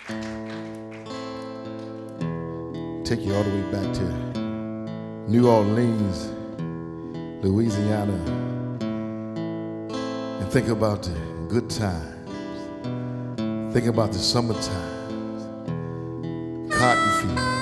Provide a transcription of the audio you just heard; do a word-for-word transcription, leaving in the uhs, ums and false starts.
Take you all the way back to New Orleans, Louisiana, and think about the good times. Think about the summer times, cotton fields,